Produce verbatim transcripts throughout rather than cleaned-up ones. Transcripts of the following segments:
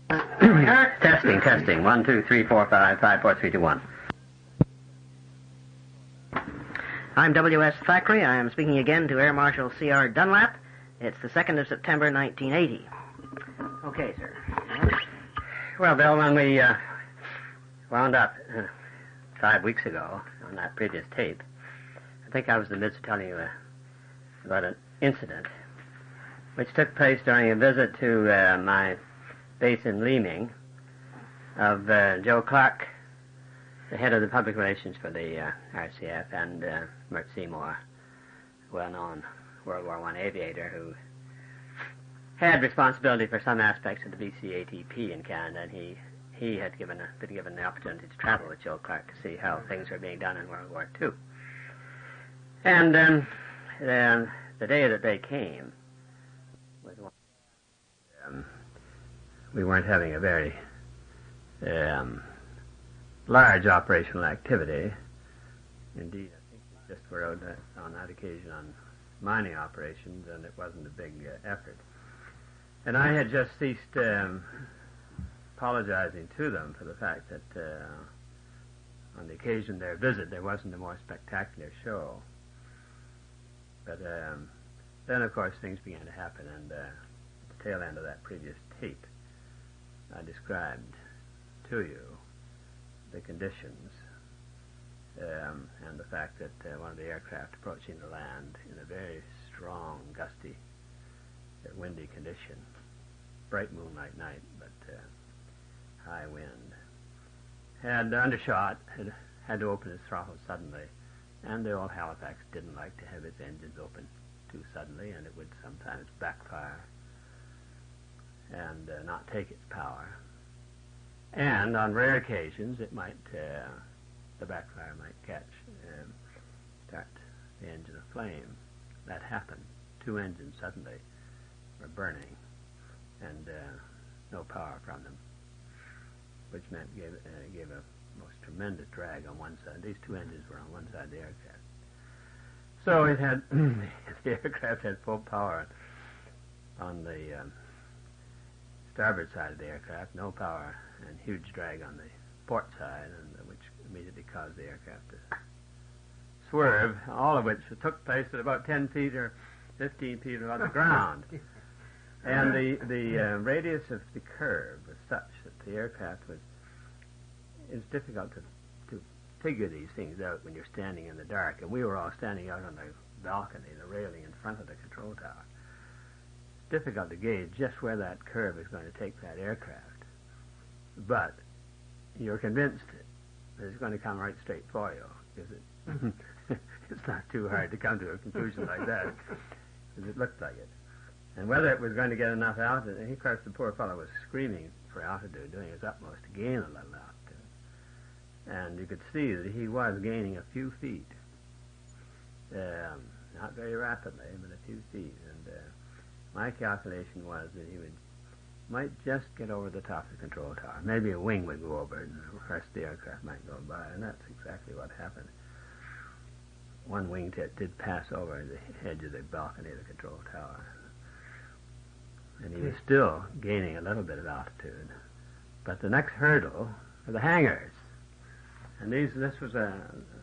Testing, testing. One, two, three, four, five, five, four, three, two, one. I'm W S Thackeray. I am speaking again to Air Marshal C R Dunlap. It's the second of September, nineteen eighty. Okay, sir. Well, Bill, when we uh, wound up uh, five weeks ago on that previous tape, I think I was in the midst of telling you uh, about an incident which took place during a visit to uh, my base in Leeming of uh, Joe Clark, the head of the public relations for the uh, R C F, and uh, Mert Seymour, well-known World War One aviator who had responsibility for some aspects of the B C A T P in Canada, and he he had given a, been given the opportunity to travel with Joe Clark to see how things were being done in World War Two. And um, the, the day that they came, was one, um, we weren't having a very um, large operational activity. Indeed, I think we just were out on that occasion on mining operations, and it wasn't a big uh, effort. And I had just ceased um, apologizing to them for the fact that uh, on the occasion of their visit there wasn't a more spectacular show. But um, then, of course, things began to happen, and uh, at the tail end of that previous tape, I described to you the conditions um, and the fact that uh, one of the aircraft approaching the land in a very strong, gusty, uh, windy condition, bright moonlight night, but uh, high wind, had undershot, had had to open his throttle suddenly, and the old Halifax didn't like to have its engines open too suddenly, and it would sometimes backfire and uh, not take its power. And on rare occasions, it might, uh, the backfire might catch, um, start the engine aflame. That happened. Two engines suddenly were burning, and uh, no power from them, which meant gave, uh, gave a most tremendous drag on one side. These two engines were on one side of the aircraft. So it had, the aircraft had full power on the um, starboard side of the aircraft, no power, and huge drag on the port side, and uh, which immediately caused the aircraft to swerve, all of which took place at about ten feet or fifteen feet above the ground. And the, the uh, radius of the curve was such that the aircraft was, it's difficult to, to figure these things out when you're standing in the dark, and we were all standing out on the balcony, the railing in front of the control tower. It's difficult to gauge just where that curve is going to take that aircraft. But you're convinced that it's going to come right straight for you, because it, it's not too hard to come to a conclusion like that, because it looked like it. And whether it was going to get enough altitude, and of course the poor fellow was screaming for altitude, doing his utmost to gain a little altitude. And you could see that he was gaining a few feet, um, not very rapidly, but a few feet. And uh, my calculation was that he would might just get over the top of the control tower. Maybe a wing would go over it, and the rest of the aircraft might go by, and that's exactly what happened. One wingtip did pass over the edge of the balcony of the control tower, and he was still gaining a little bit of altitude. But the next hurdle were the hangars, and these this was a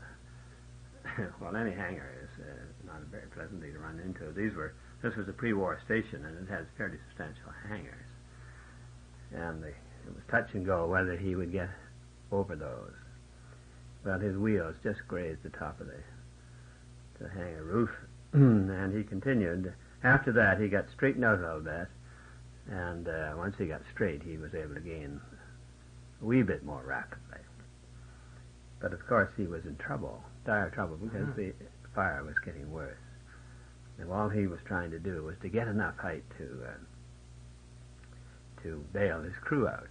well, any hangar is uh, not a very pleasant thing to run into. These were this was a pre-war station, and it has fairly substantial hangars. And the, it was touch and go whether he would get over those. Well, his wheels just grazed the top of the, the hangar roof, and he continued. After that, he got straightened out a little bit, and uh, once he got straight, he was able to gain a wee bit more rapidly. But of course, he was in trouble, dire trouble, because mm-hmm. the fire was getting worse. And all he was trying to do was to get enough height to uh, to bail his crew out.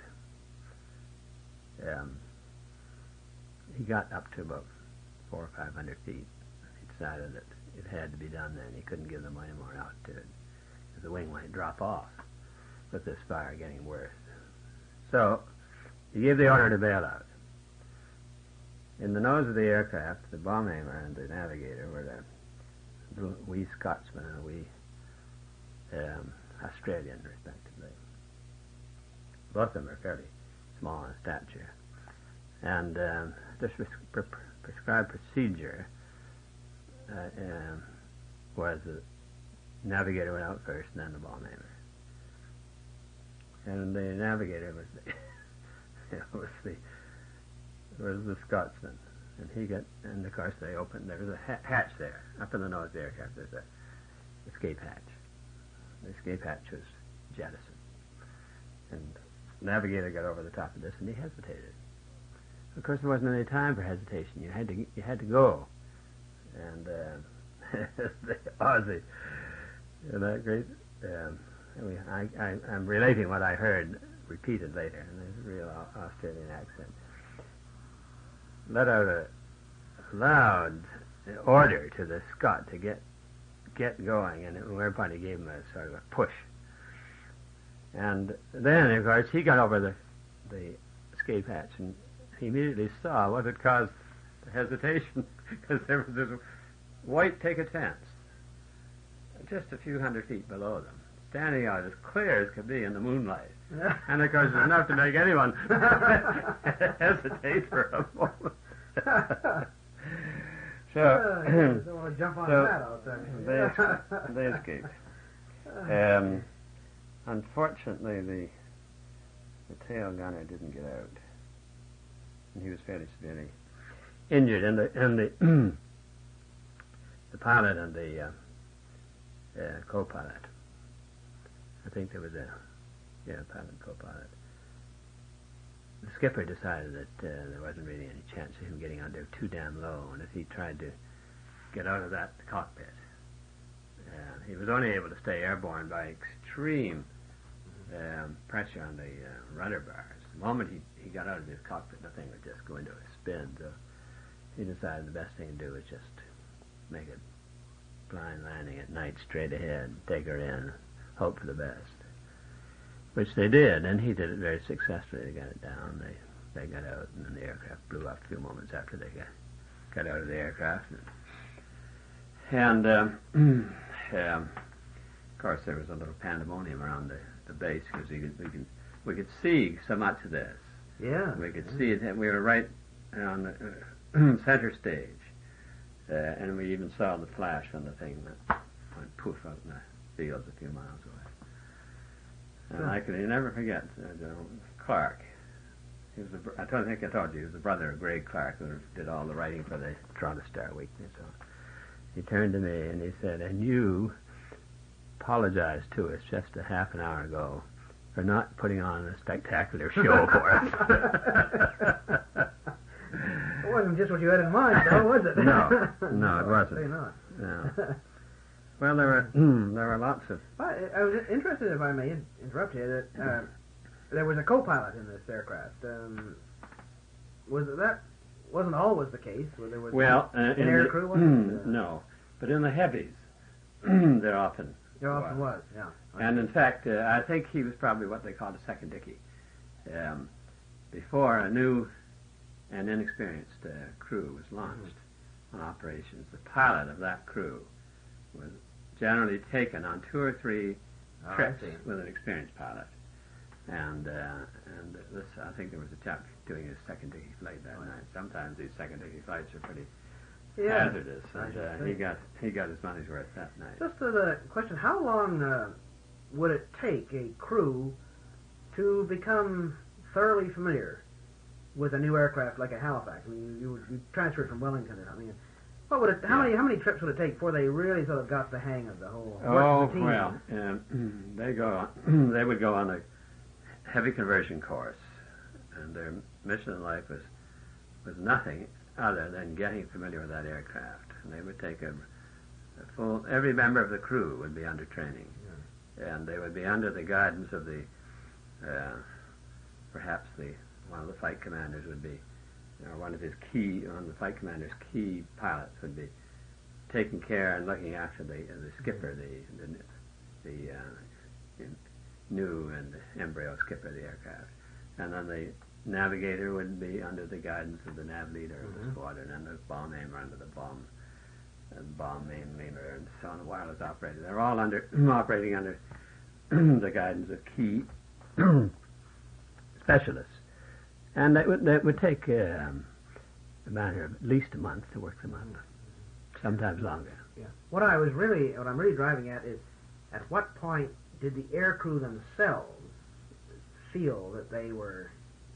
Um, he got up to about four or five hundred feet. He decided that it had to be done then. He couldn't give them any more altitude, because the wing might drop off with this fire getting worse. So he gave the order to bail out. In the nose of the aircraft, the bomb aimer and the navigator were the little wee Scotsman and a wee um, Australian, respectively. both of them are fairly small in stature. And um, this pres- pre- prescribed procedure uh, um, was the navigator went out first, and then the bomb aimer. And the navigator was the was the was the Scotsman, and he got, and of course they opened. There was a ha- hatch there up in the nose of the aircraft. There's a escape hatch. The escape hatch was jettisoned, and the navigator got over the top of this, and he hesitated. Of course, there wasn't any time for hesitation. You had to you had to go, and uh, the Aussie, that great. Um, I, mean, I, I, I'm relating what I heard repeated later, and there's a real Australian accent. Let out a loud order to the Scot to get get going, and whereupon he gave him a sort of a push. And then, of course, he got over the the escape hatch, and he immediately saw what had caused the hesitation, because there was this white picket fence just a few hundred feet below them, standing out as clear as could be in the moonlight. And of course, it's enough to make anyone hesitate for a moment. So, uh, you don't want to jump on so that out there. they, they escaped. Um, unfortunately, the the tail gunner didn't get out, and he was fairly severely injured. And the and the the pilot and the uh, uh, co-pilot. I think there was a yeah pilot and co-pilot. The skipper decided that uh, there wasn't really any chance of him getting out there too damn low, and if he tried to get out of that cockpit, uh, he was only able to stay airborne by extreme um, pressure on the uh, rudder bars. The moment he, he got out of his cockpit, the thing would just go into a spin, so he decided the best thing to do was just make a blind landing at night straight ahead, take her in, hope for the best. Which they did, and he did it very successfully. They got it down. They they got out, and then the aircraft blew up a few moments after they got got out of the aircraft. And, and um, um, of course, there was a little pandemonium around the, the base because we could, we could we could see so much of this. Yeah. We could see it. We were right on the uh, center stage, uh, and we even saw the flash when the thing went, went poof out in the fields a few miles away. And I can never forget uh, you know, Clark. He was the, I don't think I told you, he was the brother of Greg Clark, who did all the writing for the Toronto Star Weekly. So he turned to me and he said, "And you apologized to us just a half an hour ago for not putting on a spectacular show for us." It wasn't just what you had in mind, though, was it? No, no, it wasn't. Say not. No. Well, there were there were lots of. I, I was interested, if I may interrupt you, that uh, there was a co-pilot in this aircraft. Um, was it that wasn't always the case? Where there was Well, uh, an in air the, crew, was it? Uh, no, but in the heavies, there often there often was. was, yeah. And in fact, uh, I think he was probably what they called a second dickey. Um, before a new and inexperienced uh, crew was launched mm-hmm. on operations, the pilot of that crew was generally taken on two or three oh, trips with an experienced pilot. And uh, and this, I think there was a chap doing his second dickey flight that oh, night. Sometimes these second dickey flights are pretty yeah. hazardous, and uh, he got he got his money's worth that night. Just uh, the question: how long uh, would it take a crew to become thoroughly familiar with a new aircraft like a Halifax? I mean, you, you, you transferred from Wellington or something. What would it? How yeah. many? How many trips would it take before they really sort of got the hang of the whole? Oh routine? well, um, they go. On, they would go on a heavy conversion course, and their mission in life was was nothing other than getting familiar with that aircraft. And they would take a, a full. Every member of the crew would be under training, yeah. and they would be under the guidance of the, uh, perhaps the one of the flight commanders would be. You know, one of his key, one of the flight commander's key pilots would be taking care and looking after the uh, the skipper, the the, the uh, new and embryo skipper of the aircraft, and then the navigator would be under the guidance of the nav leader of the mm-hmm. squadron, and the bomb aimer under the bomb, uh, bomb main leader, and so on. The wireless operator. They're all under operating under the guidance of key specialists. And that would, that would take um, a matter of at least a month to work them up, sometimes longer. Yeah. What I was really, what I'm really driving at is, at what point did the air crew themselves feel that they were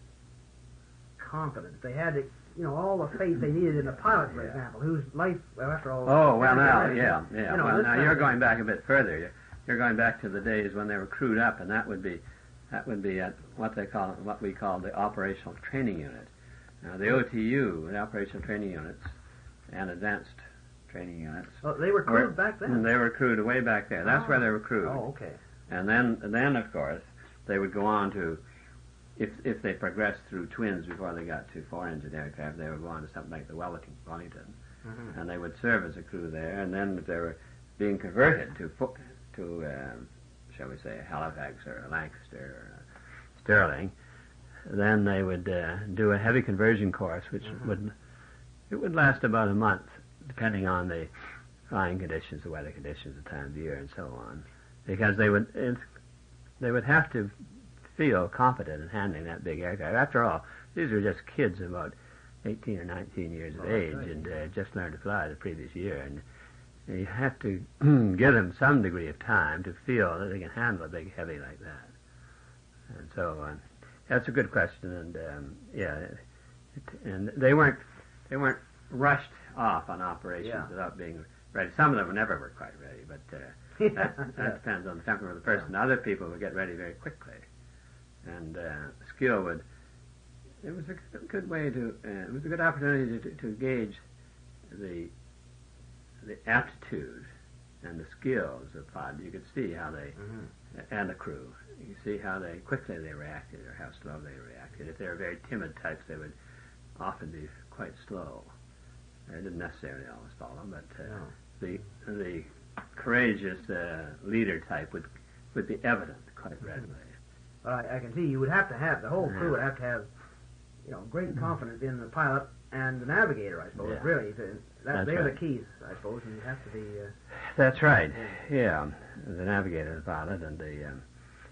confident? They had, to, you know, all the faith they needed in a pilot, for Yeah. example, whose life, well, after all. Oh, well, now, yeah, yeah. You know, well, this now kind you're of going thing. back a bit further. You're, you're going back to the days when they were crewed up, and that would be, that would be at what they call, what we call the operational training unit. Now, the O T U, the operational training units, and advanced training units. Well, they were crewed were- back then. They were crewed way back there. That's Oh. where they were crewed. Oh, okay. And then, and then of course, they would go on to, if if they progressed through twins before they got to four-engine aircraft, they would go on to something like the Wellington, Wellington, Mhm. and they would serve as a crew there. And then if they were being converted to fo- to, um, shall we say, a Halifax or a Lancaster or a Sterling, then they would uh, do a heavy conversion course, which Mhm. would it would last about a month, depending on the flying conditions, the weather conditions, the time of year, and so on, because they would it's, they would have to feel confident in handling that big aircraft. After all, these were just kids about eighteen or nineteen years of Oh, that's age right. and uh, just learned to fly the previous year, and you have to give them some degree of time to feel that they can handle a big heavy like that. And so uh, that's a good question, and um, yeah, it, and they weren't they weren't rushed off on operations Yeah. without being ready. Some of them never were quite ready, but uh, that, that Yeah. depends on the temperament of the person. Other people would get ready very quickly, and uh, skill would. It was a good- good way to. Uh, it was a good opportunity to, to gauge the the aptitude and the skills of pilot. You could see how they Mhm. and the crew. You see how they quickly they reacted or how slow they reacted. If they were very timid types, they would often be quite slow. They didn't necessarily always follow, but uh, No. the the courageous uh, leader type would would be evident quite readily. But I, I can see you would have to have, the whole crew Yeah. would have to have, you know, great confidence in the pilot and the navigator, I suppose, Yeah. really. The, that, That's they're right. the keys, I suppose, and you have to be... Uh, That's right. Yeah, the navigator, the pilot, and the um,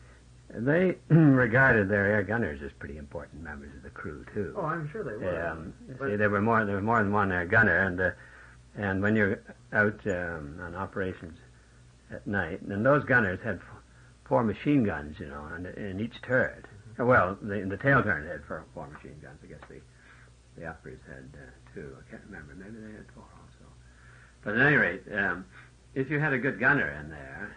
they regarded their air gunners as pretty important members of the crew too. oh, I'm sure they were. Um, But- see, there were more. There was more than one air gunner, and uh, and when you're out um, on operations at night, and those gunners had f- four machine guns, you know, in, in each turret. Mm-hmm. Well, the, the tail turret had four, four machine guns. I guess the the uppers had uh, two. I can't remember. Maybe they had four also. But at any rate, um, if you had a good gunner in there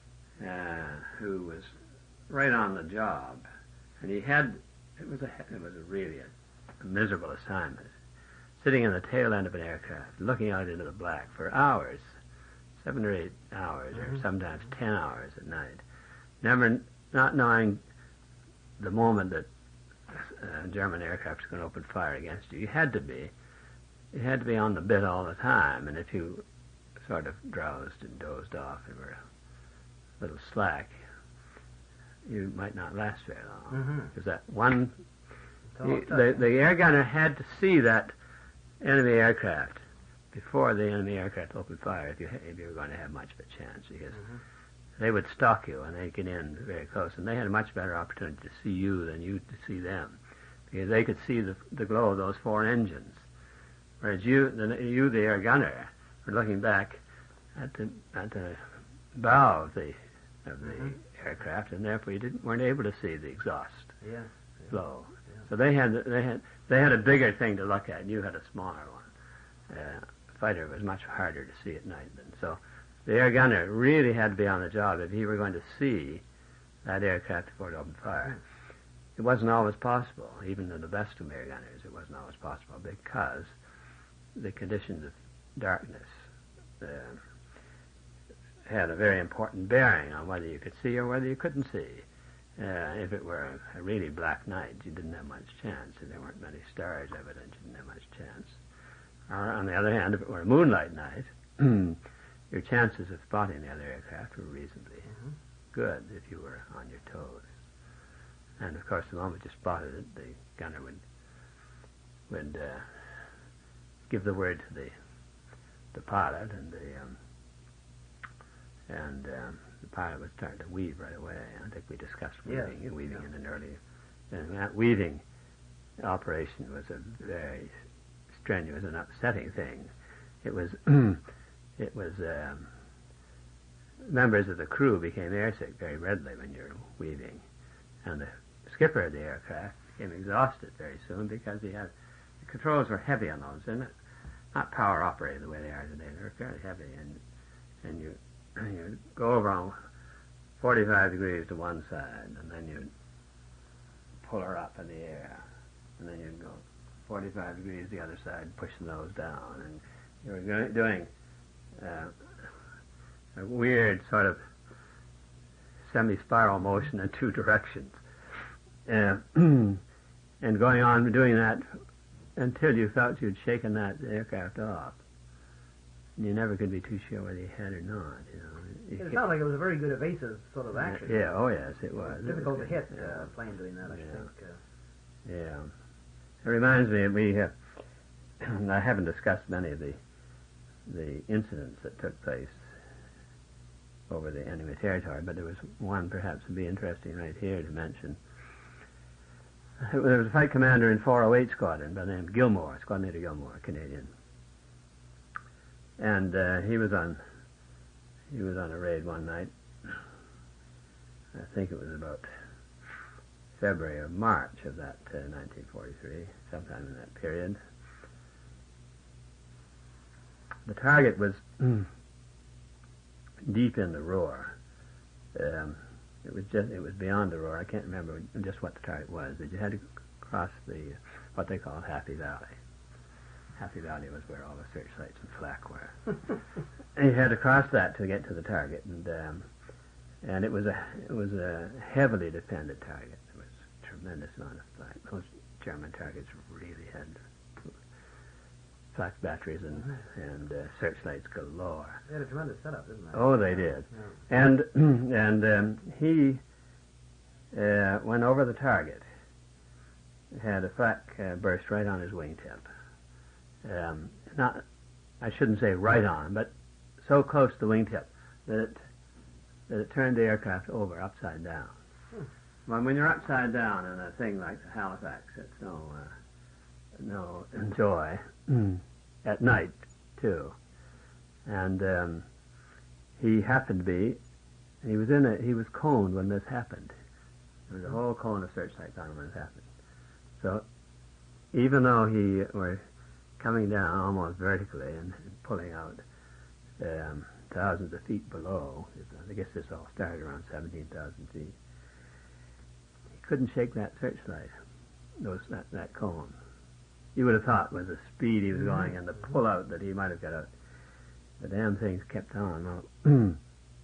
uh, who was right on the job, and he had, it was a, it was a really a, a miserable assignment, sitting in the tail end of an aircraft, looking out into the black for hours, seven or eight hours, or Mhm. sometimes ten hours at night, never, not knowing the moment that uh, German aircraft was going to open fire against you. You had to be, you had to be on the bit all the time, and if you sort of drowsed and dozed off and were a little slack, you might not last very long. Mhm. Because that one, It's all you- tough. the, the air gunner had to see that enemy aircraft before the enemy aircraft opened fire if you ha- if you were going to have much of a chance, because Mhm. they would stalk you and they'd get in very close, and they had a much better opportunity to see you than you to see them, because they could see the, the glow of those four engines, whereas you, the, you, the air gunner, were looking back at the at the bow of the of the Mhm. aircraft, and therefore you didn't weren't able to see the exhaust Yeah. flow. Yeah. So they had they had they had a bigger thing to look at, and you had a smaller one. Uh, fighter was much harder to see at night than so. The air gunner really had to be on the job if he were going to see that aircraft before it opened fire. It wasn't always possible, even to the best of air gunners. It wasn't always possible because the conditions of darkness uh, had a very important bearing on whether you could see or whether you couldn't see. Uh, if it were a, a really black night, you didn't have much chance. If there weren't many stars evident, you didn't have much chance. Or, on the other hand, if it were a moonlight night, your chances of spotting the other aircraft were reasonably Mhm. good if you were on your toes. And of course, the moment you spotted it, the gunner would would uh, give the word to the the pilot, and the um, and um, the pilot would start to weave right away. I think we discussed Yeah. weaving, weaving Yeah. in an early And that weaving operation was a very strenuous and upsetting thing. It was, it was, um, members of the crew became airsick very readily when you're weaving. And the skipper of the aircraft became exhausted very soon because he had, the controls were heavy on those. They're not, not power operated the way they are today. They're fairly heavy. And, and you, you go over on forty-five degrees to one side, and then you pull her up in the air. And then you'd go forty-five degrees the other side, push the nose down. And you were doing uh, a weird sort of semi-spiral motion in two directions. Uh, and going on doing that until you felt you'd shaken that aircraft off. And you never could be too sure whether you had or not. You know. It sounded like it was a very good evasive sort of action. Yeah, oh yes, it was. It was difficult it was, to hit yeah. uh, plane doing that, I Yeah. think. Uh, Yeah. It reminds me, we have, I haven't discussed many of the the incidents that took place over the enemy territory, but there was one perhaps would be interesting right here to mention. There was a flight commander in four oh eight Squadron by the name of Gilmore, Squadron Leader Gilmore, Canadian. And uh, he was on he was on a raid one night. I think it was about February or March of that uh, nineteen forty-three, sometime in that period. The target was deep in the Roar. Um, it was just it was beyond the Roar. I can't remember just what the target was, but you had to cross the what they call Happy Valley. Happy Valley was where all the searchlights and flak were. And you had to cross that to get to the target, and um, and it was a it was a heavily defended target. Tremendous amount of flak. Those German targets really had flak batteries and and uh, searchlights galore. They had a tremendous setup, didn't they? Oh, they did. Yeah. And and um, he uh, went over the target. Had a flak uh, burst right on his wingtip. Um, not, I shouldn't say right on, but so close to the wingtip that it that it turned the aircraft over upside down. Hmm. Well, when you're upside down in a thing like the Halifax, it's no uh, no joy. At night, too. And um, he happened to be, he was in a, he was coned when this happened. There was a whole cone of searchlights on him when it happened. So, even though he were coming down almost vertically and, and pulling out um, thousands of feet below, I guess this all started around seventeen thousand feet, couldn't shake that searchlight, those, that, that cone. You would have thought with the speed he was going and the pull-out that he might have got out. The damn things kept on. Well,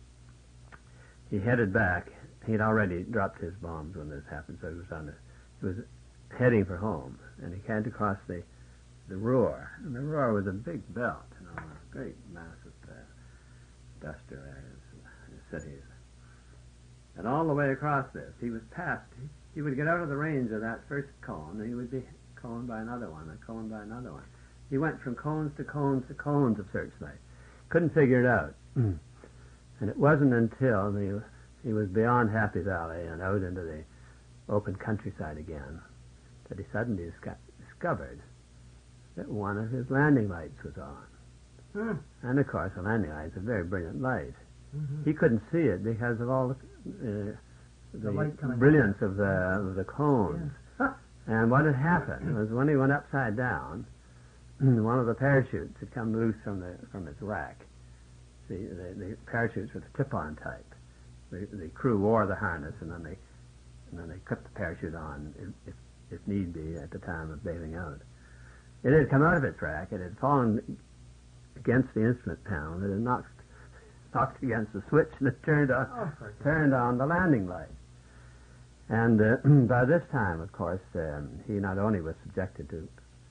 he headed back. He'd already dropped his bombs when this happened, so he was on the, he was heading for home, and he had to cross the the Roar. And the Roar was a big belt, you know, a great massive uh, duster areas, uh, cities. And all the way across this, he was past, he, he would get out of the range of that first cone, and he would be coned by another one, and coned by another one. He went from cones to cones to cones of searchlight. Couldn't figure it out. And it wasn't until the, he was beyond Happy Valley and out into the open countryside again that he suddenly got discovered that one of his landing lights was on. Hmm. And of course, a landing light is a very brilliant light. Mm-hmm. He couldn't see it because of all the, uh, the, The light coming brilliance of the of the cones. Yeah. And what had happened was when he went upside down, one of the parachutes had come loose from the from its rack. The the, the parachutes were the tip-on type. The, the crew wore the harness, and then they and then they clipped the parachute on if, if if need be at the time of bailing out. It had come out of its rack. It had fallen against the instrument panel. And it had knocked knocked against the switch, and it turned on Oh, turned on the landing light. And uh, by this time, of course, um, he not only was subjected to,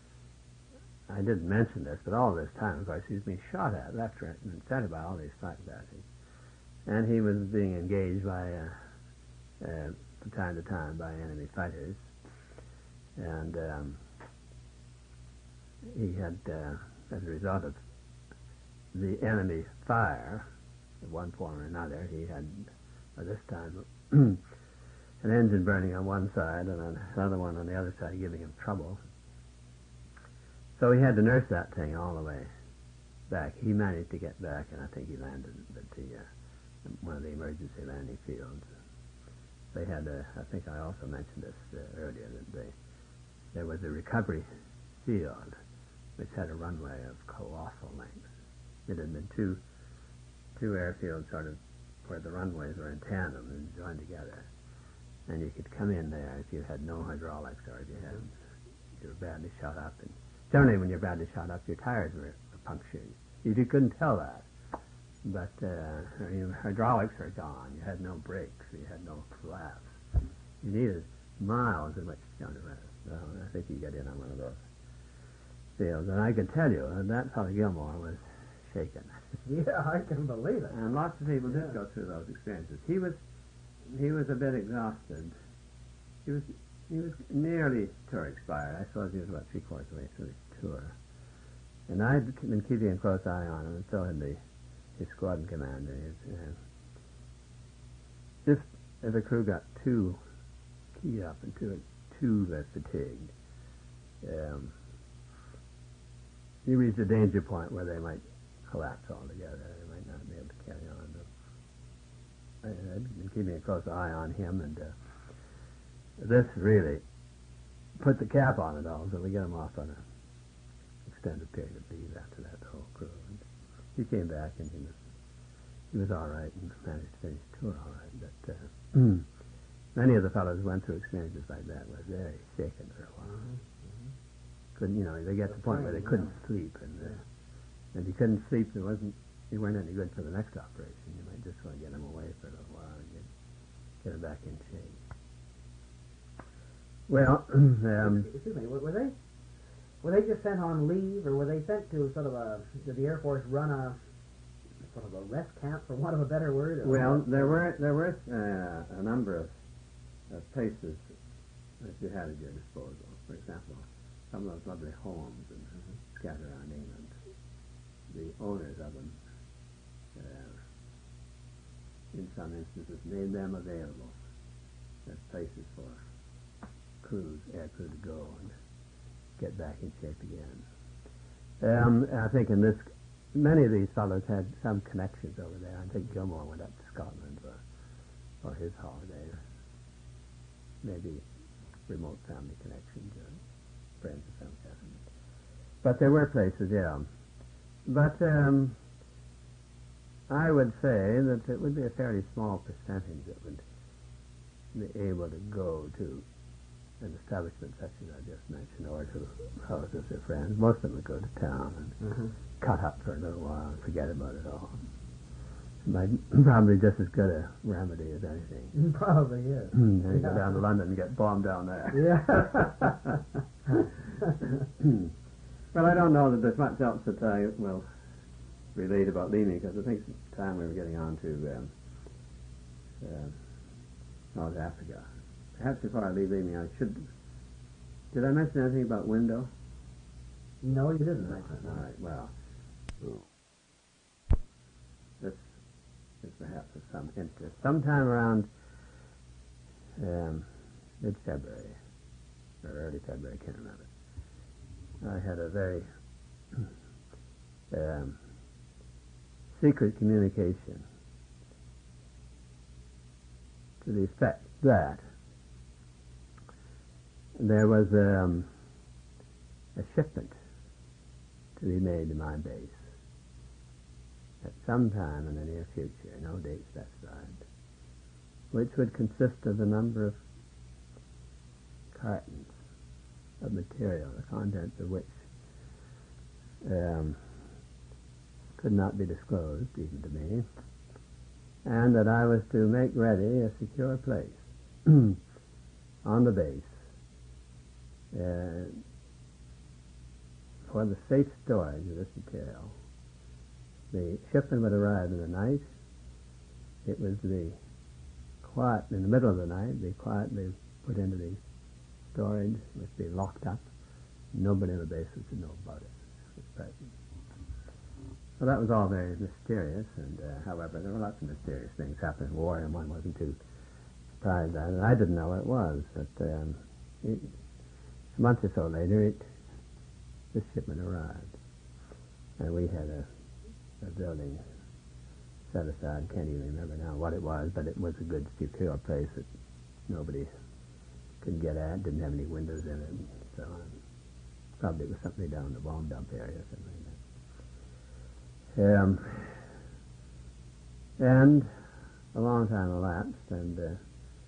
I didn't mention this, but all this time, of course, he was being shot at left, right, and center by all these flak batteries. And he was being engaged by, uh, uh, from time to time, by enemy fighters. And um, he had, uh, as a result of the enemy fire, in one form or another, he had, by this time, an engine burning on one side and another one on the other side giving him trouble. So he had to nurse that thing all the way back. He managed to get back, and I think he landed at the, uh, one of the emergency landing fields. They had a, I think I also mentioned this uh, earlier, that they, there was a recovery field which had a runway of colossal length. It had been two, two airfields sort of where the runways were in tandem and joined together. And you could come in there if you had no hydraulics or if you had, you were badly shot up. And generally when you're badly shot up, your tires were punctured. You, you couldn't tell that. But uh, your hydraulics are gone. You had no brakes. You had no flaps. You needed miles in which to go around. So I think you get in on one of those fields. And I can tell you that that fellow Gilmore was shaken. Yeah, I can believe it. And lots of people Yeah. did go through those experiences. He was he was a bit exhausted. He was he was nearly tour expired. I suppose he was about three quarters of the way through his tour. And I'd been keeping a close eye on him, and so had the his squadron commander. His, uh, if if a crew got too keyed up and too too uh, fatigued, um, you reach a danger point where they might collapse altogether. They might not be able to carry on. But I, I'd been keeping a close eye on him, and uh, this really put the cap on it all. So we got him off on an extended period of leave after that, the whole crew. And he came back, and he was he was all right and managed to finish the tour all right. But uh, many of the fellows who went through experiences like that were very shaken for a while. Mm-hmm. Couldn't, you know, they get to the point where they couldn't sleep, and uh, and if you couldn't sleep, there wasn't, you weren't any good for the next operation. You might just want to get them away for a little while and get get them back in shape. Well, um, excuse me, were, were they were they just sent on leave, or were they sent to sort of a, did the Air Force run a sort of a rest camp, for want of a better word? Or well, what? there were there were uh, a number of, of places that you had at your disposal. For example, some of those lovely homes and scattered around England. The owners of them, uh, in some instances, made them available as places for crews, air crew to go and get back in shape again. Um, I think in this, many of these fellows had some connections over there. I think Gilmore went up to Scotland for, for his holiday. Maybe remote family connections or friends of some kind. But there were places, yeah. But um, I would say that it would be a fairly small percentage that would be able to go to an establishment such as I just mentioned, or to houses of friends. Most of them would go to town and Mm-hmm. cut up for a little while and forget about it all. It might probably just as good a remedy as anything. Probably is. Then you go down to London and get bombed down there. Yeah. Well, I don't know that there's much else that I will relate about leaving, because I think it's time we were getting on to um, uh, North Africa. Perhaps before I leave leaving, I should... Did I mention anything about window? No, you didn't. Mention All that. right, well, this is perhaps of some interest. Sometime around um, mid-February, or early February, I can't remember, I had a very um, secret communication to the effect that there was um, a shipment to be made to my base at some time in the near future, no date specified, which would consist of a number of cartons of material, the contents of which um, could not be disclosed even to me, and that I was to make ready a secure place on the base uh, for the safe storage of this material. The shipment would arrive in the night. It was to be quiet in the middle of the night, be quietly put into the storage, it was to be locked up. Nobody in the base was to know about it at present. Well, that was all very mysterious, and uh, however, there were lots of mysterious things happening in war, and one wasn't too surprised at it. I didn't know what it was, but um, it, a month or so later, it, this shipment arrived, and we had a, a building set aside. Can't even remember now what it was, but it was a good, secure place that nobody could get at. Didn't have any windows in it, and so on. Probably it was something down in the bomb dump area, something like that. Um, and a long time elapsed, and uh,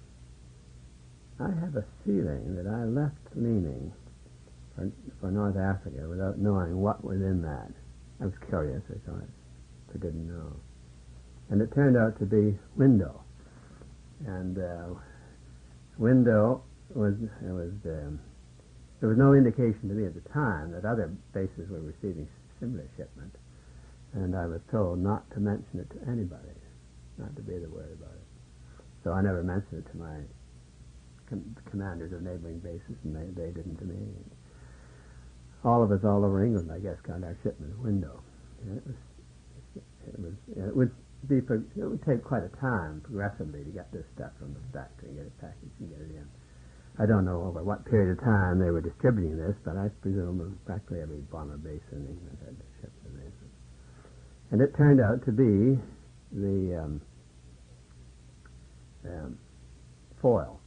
I have a feeling that I left leaning for, for North Africa without knowing what was in that. I was curious, I thought. I didn't know. And it turned out to be window. And uh, window was, it was um, there was no indication to me at the time that other bases were receiving similar shipment. And I was told not to mention it to anybody, not to breathe a word about it. So I never mentioned it to my com- commanders of neighboring bases, and they, they didn't to me. All of us all over England, I guess, got our shipment window. And it was, it was, it would be, pro- it would take quite a time progressively to get this stuff from the factory, get it packaged and get it in. I don't know over what period of time they were distributing this, but I presume practically every bomber base in England had shipped to this. And it turned out to be the um, um, foil,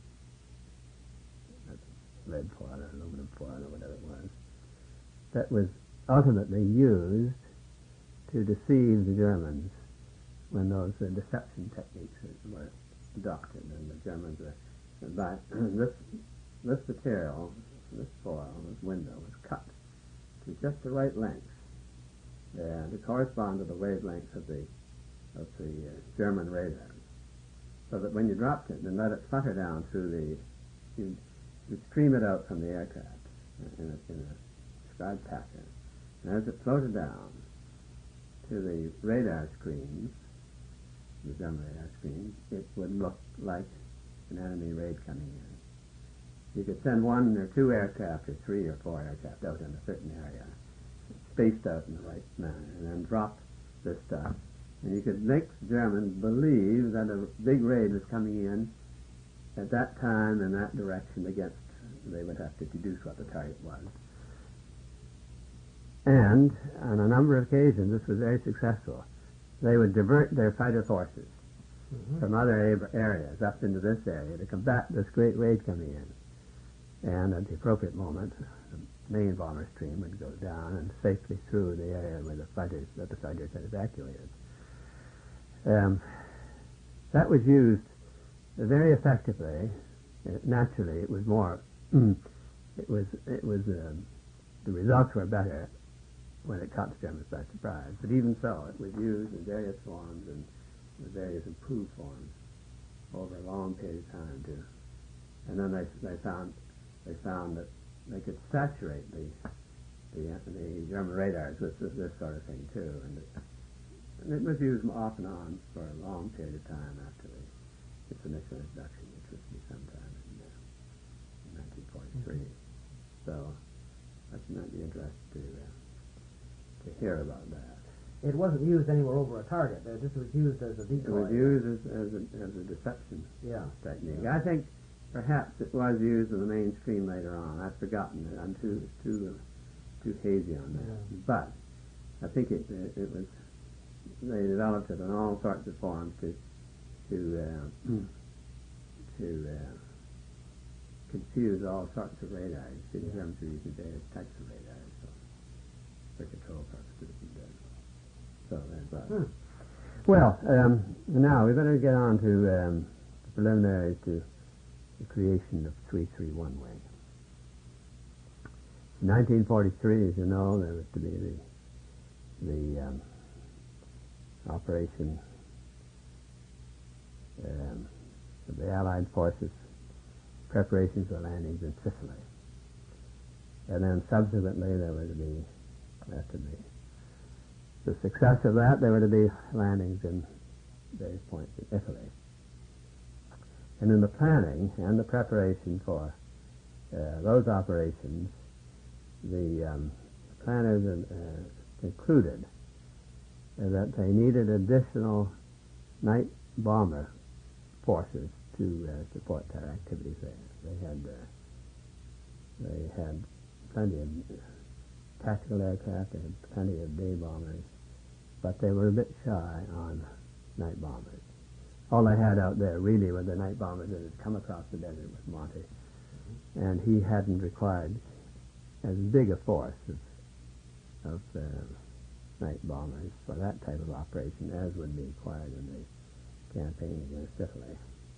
lead foil or aluminum foil or whatever it was, that was ultimately used to deceive the Germans when those uh, deception techniques were adopted, and the Germans were by this this material, this foil, this window was cut to just the right length uh, to correspond to the wavelength of the of the uh, German radars, so that when you dropped it and let it flutter down through the, you'd, you'd stream it out from the aircraft in a, in a prescribed pattern, and as it floated down to the radar screens, the German radar screens, it would look like an enemy raid coming in. You could send one or two aircraft or three or four aircraft out in a certain area, spaced out in the right manner, and then drop this stuff. And you could make the Germans believe that a big raid was coming in at that time in that direction against, they would have to deduce what the target was. And on a number of occasions, this was very successful. They would divert their fighter forces mm-hmm. from other areas up into this area to combat this great raid coming in. And at the appropriate moment, the main bomber stream would go down and safely through the area where the fighters, that the fighters had evacuated. Um, that was used very effectively. Uh, naturally, it was more. it was. It was. Um, the results were better when it caught the Germans by surprise. But even so, it was used in various forms and in various improved forms over a long period of time too. And then they they found they found that they could saturate the the, the German radars with this, this sort of thing too, and it, and it was used off and on for a long period of time after the, its initial introduction, which was sometime in, uh, in nineteen forty-three. Mm-hmm. So I might be interested to uh, to hear about that. It wasn't used anywhere over a target. This was used as a decoy. It was used as, as, a, as a deception yeah. technique. Yeah. I think perhaps it was used in the mainstream later on. I've forgotten it. I'm too too too hazy on that. Yeah. But I think it, it it was they developed it in all sorts of forms to to uh, to uh, confuse all sorts of radars. The yeah. Germans were using various types of radars so, for control purposes. And, uh, so there's that. Hmm. Well, um, now we better get on to um, the preliminaries to the creation of three three one wing. In nineteen forty-three, as you know, there was to be the the um, operation um, of the Allied forces, preparations for landings in Sicily, and then subsequently there were to be after the the success of that, there were to be landings in various points in Italy. And in the planning and the preparation for uh, those operations, the um, planners uh, concluded that they needed additional night bomber forces to uh, support their activities there. They had uh, they had plenty of tactical aircraft, they had plenty of day bombers, but they were a bit shy on night bombers. All they had out there really were the night bombers that had come across the desert with Monty, and he hadn't required as big a force of, of uh, night bombers for that type of operation as would be required in the campaign against Italy.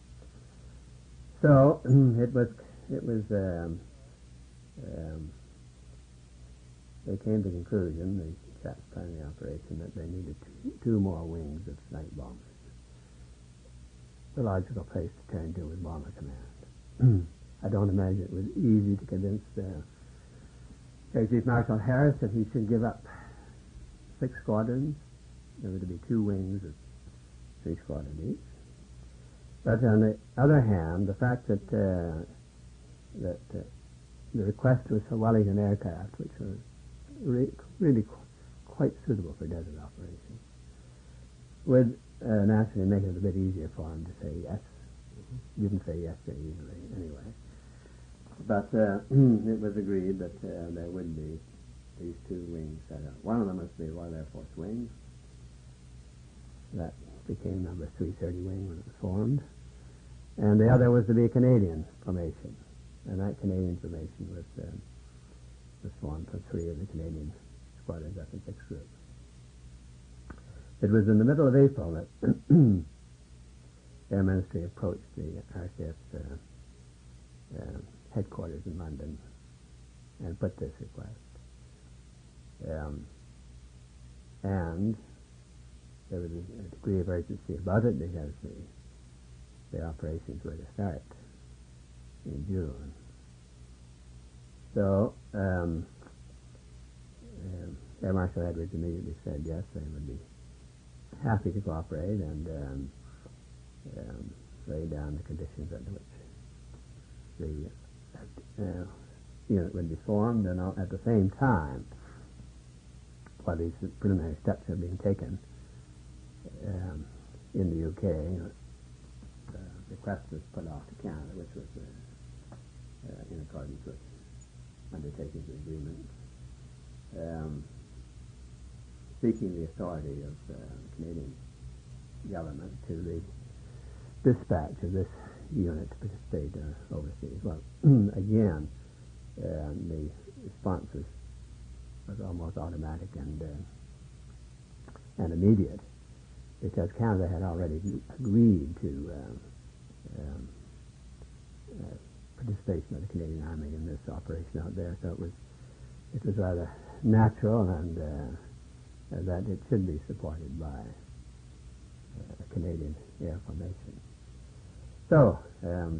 So it was it was um, um, they came to the conclusion, the chaps planning the operation, that they needed two, two more wings of night bombers. The logical place to turn to was Bomber Command. I don't imagine it was easy to convince uh, Air Chief Marshal Harris that he should give up six squadrons. There were to be two wings of three squadrons each. But on the other hand, the fact that uh, that uh, the request was for Wellington aircraft, which were re- really qu- quite suitable for desert operations, would uh, naturally make it a bit easier for him to say yes. Mm-hmm. Didn't say yes very easily anyway. But uh, it was agreed that uh, there would be these two wings set up. One of them was the Royal Air Force wing. That became number three thirty wing when it was formed. And the other was to be a Canadian formation. And that Canadian formation was, uh, was formed from three of the Canadian squadrons up in sixth Group. It was in the middle of April that Air Ministry approached the R C F uh, uh, headquarters in London and put this request. Um, and there was a, a degree of urgency about it because the the operations were to start in June. So um, um, Air Marshal Edwards immediately said yes, they would be happy to cooperate and um, um, lay down the conditions under which the uh, unit would be formed, and at the same time, while these preliminary steps are being taken um, in the U K, the request was put off to Canada, which was uh, uh, in accordance with undertakings agreement, um, seeking the authority of the Canadian government to the dispatch of this unit to participate uh, overseas. Well, again, uh, the response was, was almost automatic and uh, and immediate, because Canada had already agreed to um, um, uh, participation of the Canadian Army in this operation out there. So it was it was rather natural and uh, that it should be supported by uh, a Canadian air formation. So um,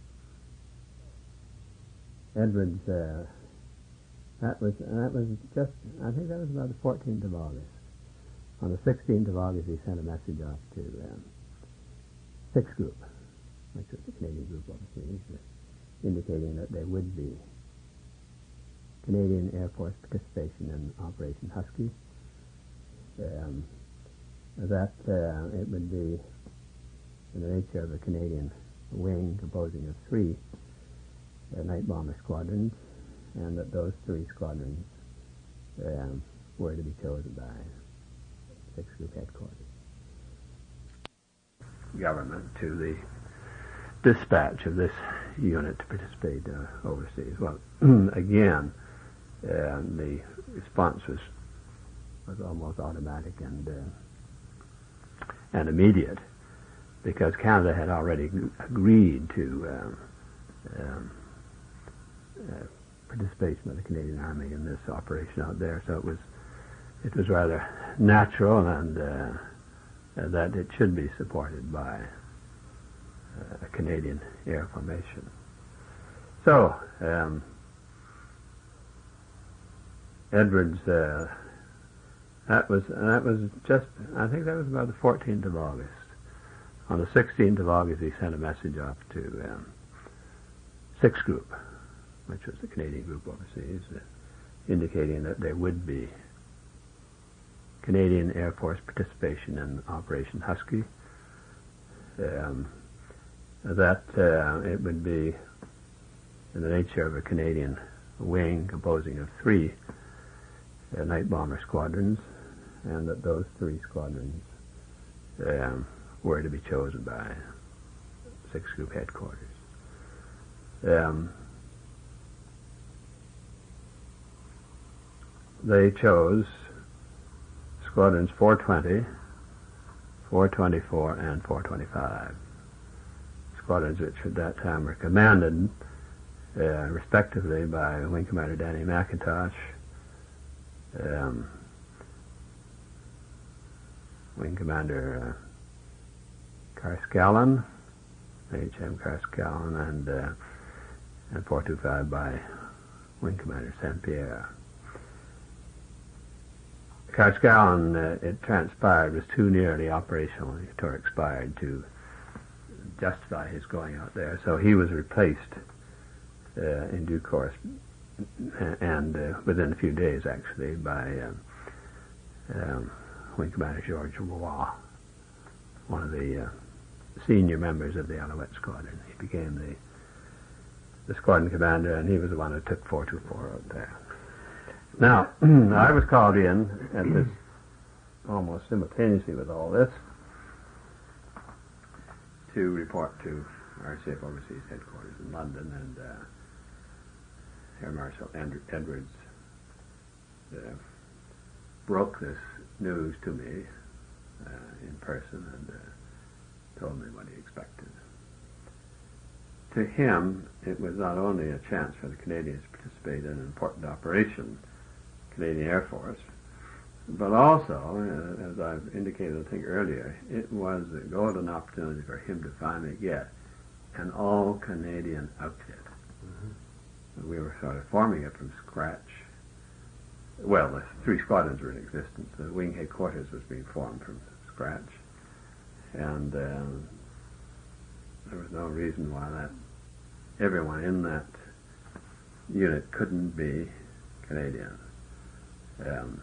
Edwards, uh, that was that was just I think that was about the fourteenth of August. On the sixteenth of August, he sent a message off to um, sixth Group, which was the Canadian group overseas, indicating that there would be Canadian Air Force participation in Operation Husky, um, that uh, it would be in the nature of a Canadian wing composing of three uh, night bomber squadrons, and that those three squadrons um, were to be chosen by sixth Group headquarters. Government to the dispatch of this unit to participate uh, overseas. Well, again, uh, the response was was almost automatic and uh, and immediate, because Canada had already g- agreed to um, um, uh, participation of the Canadian Army in this operation out there. So it was it was rather natural and uh, uh, that it should be supported by uh, a Canadian air formation. So um, Edwards, uh, that was that was just I think that was about the fourteenth of August. On the sixteenth of August, he sent a message off to um, sixth Group, which was the Canadian group overseas, uh, indicating that there would be Canadian Air Force participation in Operation Husky, um, that uh, it would be in the nature of a Canadian wing composing of three uh, night bomber squadrons, and that those three squadrons um, were to be chosen by sixth Group headquarters. Um, they chose squadrons four twenty, four twenty-four, and four twenty-five. Squadrons which at that time were commanded uh, respectively by Wing Commander Danny McIntosh, um, Wing Commander uh, Carscallon, H M Carscallon, and uh, and four twenty-five by Wing Commander Saint Pierre. Carscallon, uh, it transpired, was too nearly operational or expired to justify his going out there, so he was replaced uh, in due course, and uh, within a few days actually, by um, um, Wing Commander George Roy, one of the uh, senior members of the Alouette Squadron. He became the the squadron commander, and he was the one who took four twenty-four out there. Now, I was called in at this almost simultaneously with all this to report to our S A F Overseas headquarters in London, and uh, Air Marshal Ed- Edwards uh, broke this news to me uh, in person and uh, told me what he expected. To him, it was not only a chance for the Canadians to participate in an important operation, Canadian Air Force, but also, uh, as I've indicated, I think earlier, it was a golden opportunity for him to finally get an all-Canadian outfit. Mm-hmm. We were sort of forming it from scratch. Well, the three squadrons were in existence. The wing headquarters was being formed from scratch, and uh, there was no reason why that everyone in that unit couldn't be Canadian. Um,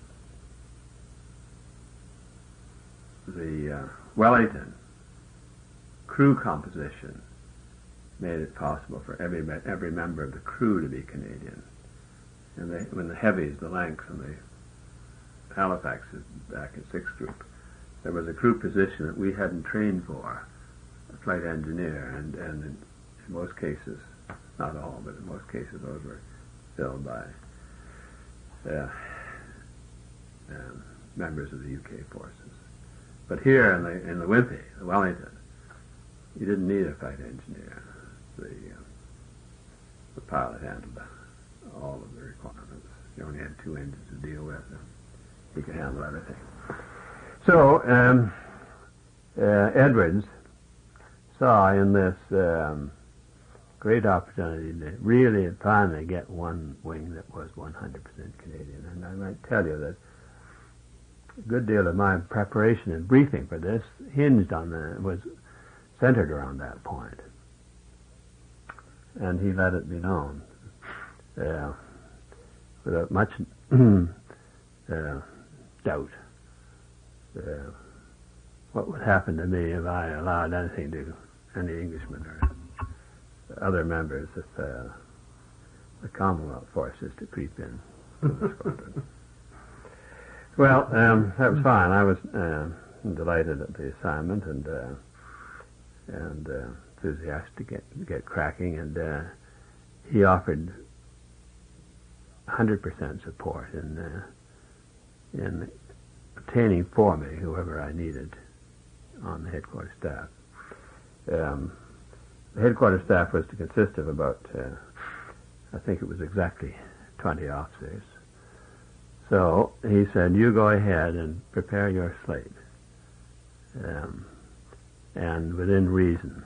the uh, Wellington crew composition made it possible for every every member of the crew to be Canadian. And they, when the heavies, the Lanks and the Halifaxes back in sixth Group, there was a crew position that we hadn't trained for, a flight engineer, and, and in, in most cases, not all, but in most cases those were filled by uh, um, members of the U K forces. But here in the in the Wimpy, the Wellington, you didn't need a flight engineer. The uh, the pilot handled all of the requirements. You only had two engines to deal with, and he could handle everything. So um, uh, Edwards saw in this um, great opportunity to really and finally get one wing that was one hundred percent Canadian. And I might tell you that a good deal of my preparation and briefing for this hinged on the, was centered around that point. And he let it be known, uh, without much uh, doubt, uh, what would happen to me if I allowed anything to any Englishman or other members of uh, the Commonwealth forces to creep in. Well, um, that was fine. I was uh, delighted at the assignment and uh, and uh, enthusiastic to get get cracking. And uh, he offered one hundred percent support in uh, in obtaining for me whoever I needed on the headquarters staff. Um, the headquarters staff was to consist of about, uh, I think it was exactly twenty officers. So he said, you go ahead and prepare your slate. Um, and within reason,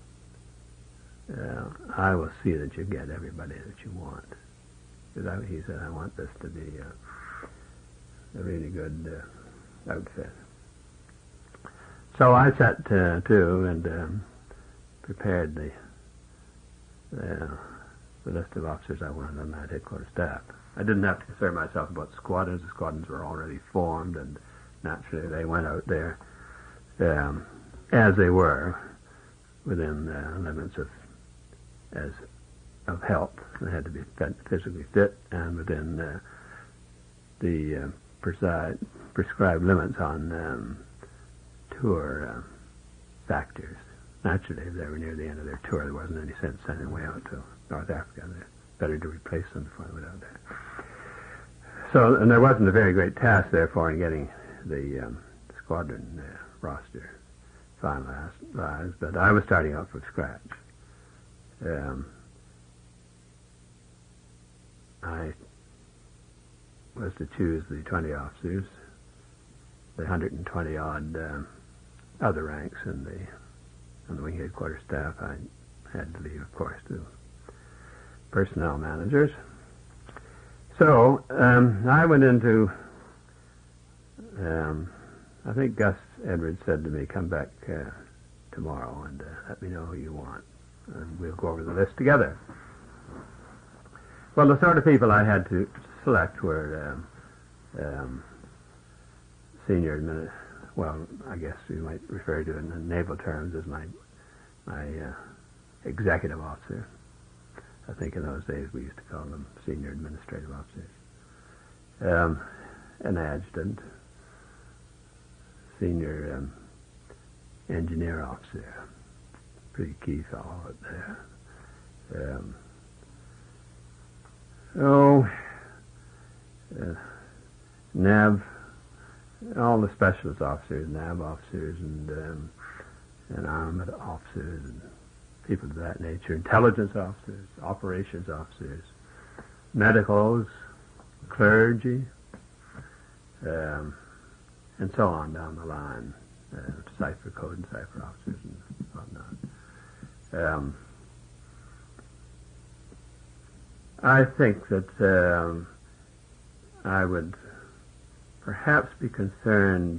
uh, I will see that you get everybody that you want. Because I, he said, I want this to be uh, a really good uh, outfit. So I sat uh, to and um, prepared the, uh, the list of officers I wanted on that headquarters staff. I didn't have to concern myself about squadrons. The squadrons were already formed, and naturally they went out there um, as they were, within the limits of as of health. They had to be fit, physically fit, and within uh, the uh, preside, prescribed limits on um, tour uh, factors. Naturally, if they were near the end of their tour, there wasn't any sense sending them way out to North Africa. They're better to replace them before they went out there. So, and there wasn't a very great task, therefore, in getting the um, squadron uh, roster finalized, but I was starting out from scratch. Um, I was to choose the twenty officers, the one hundred twenty odd um, other ranks in the on the wing headquarters staff. I had to leave, of course, to personnel managers. So um, I went into. Um, I think Gus Edwards said to me, "Come back uh, tomorrow and uh, let me know who you want, and we'll go over the list together." Well, the sort of people I had to select were um, um, senior admin. Well, I guess you might refer to it in naval terms as my my uh, executive officer. I think in those days we used to call them senior administrative officers. Um, an adjutant, senior um, engineer officer, pretty key fellow out there. Um, oh, uh, N A V, all the specialist officers, N A V officers, and um, and armament officers, and people of that nature, intelligence officers, operations officers, medicals, clergy, um, and so on down the line, uh, cipher code and cipher officers and whatnot. Um, I think that um, I would perhaps be concerned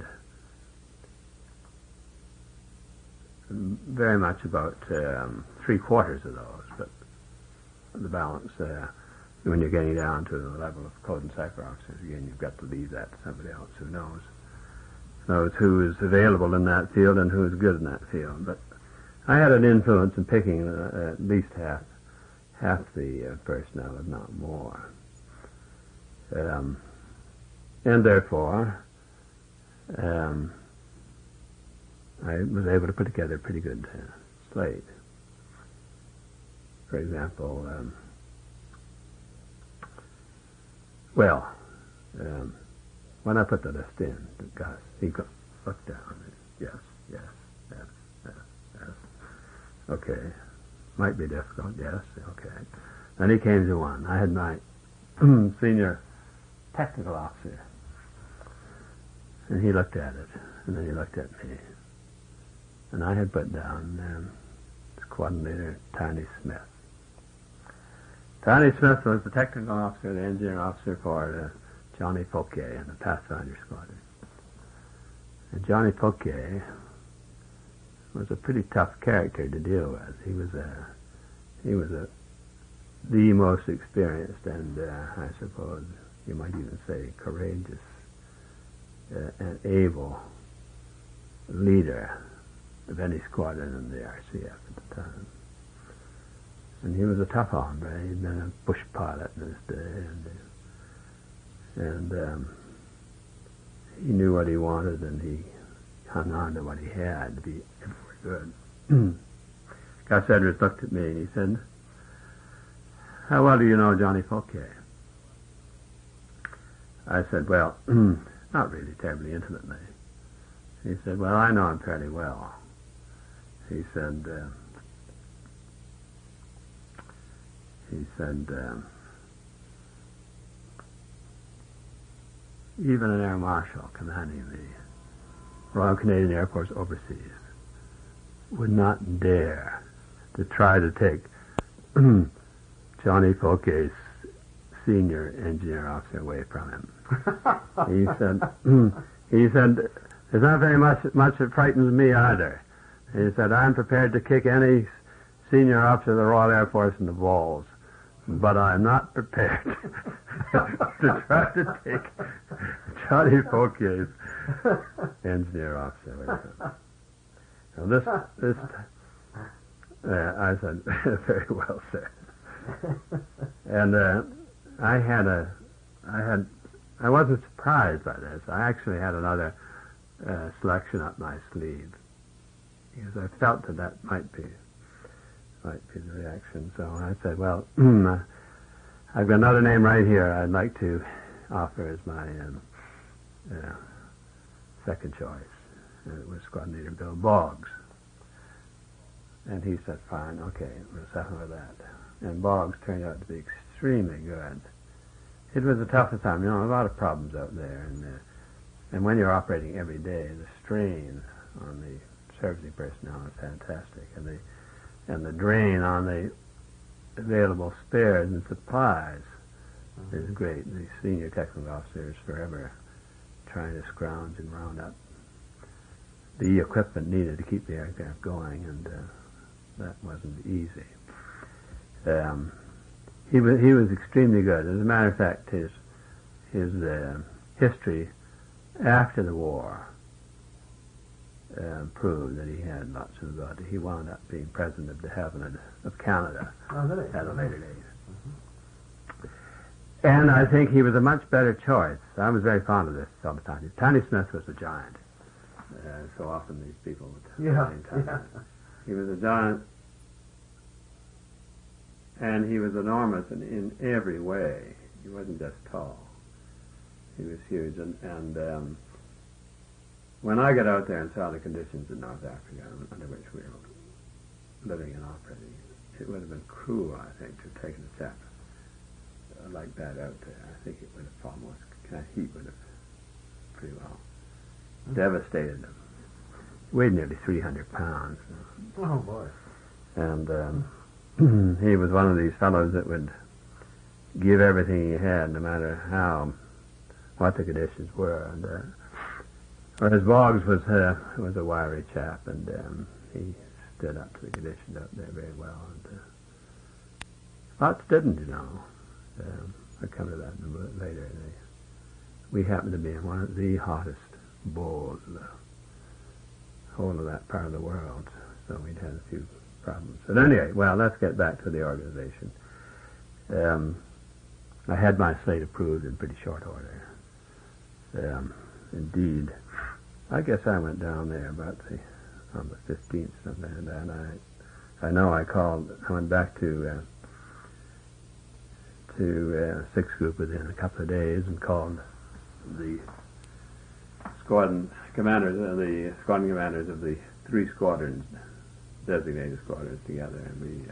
very much about um, three quarters of those, but the balance, uh, when you're getting down to the level of code and cipher officers, again, you've got to leave that to somebody else who knows knows who is available in that field and who is good in that field. But I had an influence in picking uh, at least half half the uh, personnel, if not more. Um, and therefore, um, I was able to put together a pretty good uh, slate. For example, um, well, um, when I put the list in, Gus, he looked down and, yes, yes, yes, yes, yes. Okay. Might be difficult, yes, okay. Then he came to one. I had my senior technical officer. And he looked at it, and then he looked at me. And I had put down um, squadron leader Tiny Smith. Tiny Smith was the technical officer, the engineer officer for uh, Johnny Fouquet in the Pathfinder Squadron. And Johnny Fouquet was a pretty tough character to deal with. He was a, he was a, the most experienced and, uh, I suppose, you might even say, courageous uh, and able leader of any squadron in the R C F at the time. And he was a tough hombre. He'd been a bush pilot in his day, and, and um, he knew what he wanted, and he hung on to what he had to be good. Gus Edwards looked at me and he said, "How well do you know Johnny Fouquet?" I said, "Well, not really terribly intimately." He said, "Well, I know him fairly well." He said, uh, he said, um, even an air marshal commanding the Royal Canadian Air Force overseas would not dare to try to take Johnny Fouquet's senior engineer officer away from him. He said, he said, "There's not very much much that frightens me either." He said, "I'm prepared to kick any senior officer of the Royal Air Force in the balls, but I'm not prepared to try to take Johnny Fouquet's engineer officer away from him." Now this, this Uh, I said, very well said. And uh, I had a, I had, I wasn't surprised by this. I actually had another uh, selection up my sleeve because I felt that that might be, might be the reaction. So I said, well, I've got another name right here I'd like to offer as my um, uh, second choice. And it was Squad Leader Bill Boggs. And he said, fine, okay, we'll settle with that. And Boggs turned out to be extremely good. It was the toughest time. You know, a lot of problems out there. And uh, and when you're operating every day, the strain on the servicing personnel is fantastic. And the, and the drain on the available spares and supplies mm-hmm. is great. The senior technical officers forever trying to scrounge and round up the equipment needed to keep the aircraft going, and uh, that wasn't easy. Um, he was he was extremely good. As a matter of fact, his his uh, history after the war uh, proved that he had lots of ability. He wound up being president of the Cabinet of Canada oh, really? at a later date. Mm-hmm. And I think he was a much better choice. I was very fond of this all the time. Tony Smith was a giant. Uh, so often these people would yeah, yeah. He was a giant, and he was enormous in, in every way. He wasn't just tall. He was huge. And, and um, when I got out there and saw the conditions in North Africa under which we were living and operating, it would have been cruel, I think, to have taken a chap like that out there. I think it would have almost, kind of heat would have pretty well devastated him. He weighed nearly three hundred pounds. Oh, boy. And um, he was one of these fellows that would give everything he had, no matter how, what the conditions were. And, uh, whereas Boggs was, uh, was a wiry chap, and um, he stood up to the conditions out there very well. And uh, lots didn't, you know. Um, I'll come to that in a bit later. They, we happened to be in one of the hottest bowls of the whole of that part of the world, so we'd had a few problems. But anyway, well, let's get back to the organization. Um, I had my slate approved in pretty short order. Um, indeed, I guess I went down there about the on the fifteenth, something like that. And I, I know I called. I went back to uh, to uh, sixth Group within a couple of days and called the squadron commanders, uh, the squadron commanders of the three squadrons, designated squadrons, together, and we uh,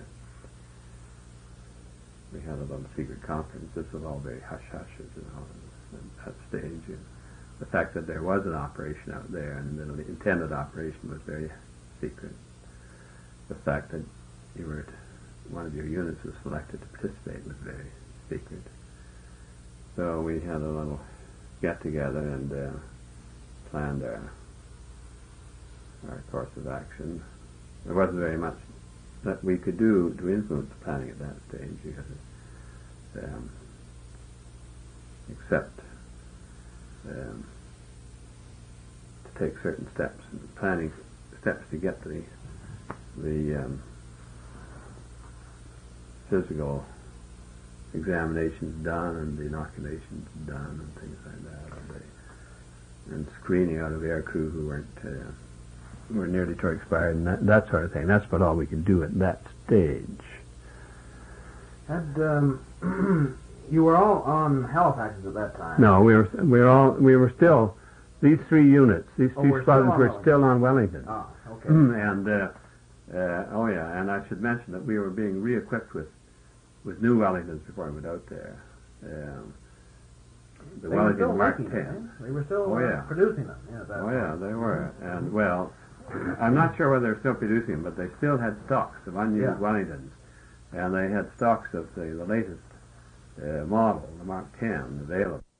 we had a little secret conference. This was all very hush hush, you know, at that stage. And the fact that there was an operation out there, and the intended operation was very secret. The fact that you were one of your units was selected to participate was very secret. So we had a little get together and uh, planned our our course of action. There wasn't very much that we could do to influence the planning at that stage, because it, um, except um, to take certain steps, planning steps to get the the um, physical examinations done and the inoculations done and things like that, and, the, and screening out of aircrew who weren't uh, who were nearly to expire, and that, that sort of thing. That's about all we can do at that stage. And um, you were all on Halifaxes at that time. No, we were we were all we were still these three units, these Oh, three we're squadrons still on were Wellington. still on Wellington. Ah, okay. and uh, uh, oh yeah, and I should mention that we were being re-equipped with with new Wellingtons before we went out there. Um, the They were still Wellington Mark making ten. them, eh? They were still Oh, uh, yeah. producing them. Yeah, that Oh yeah, they were. And well, I'm not sure whether they're still producing them, but they still had stocks of unused Yeah. Wellingtons, and they had stocks of the, the latest uh, model, the Mark ten, available.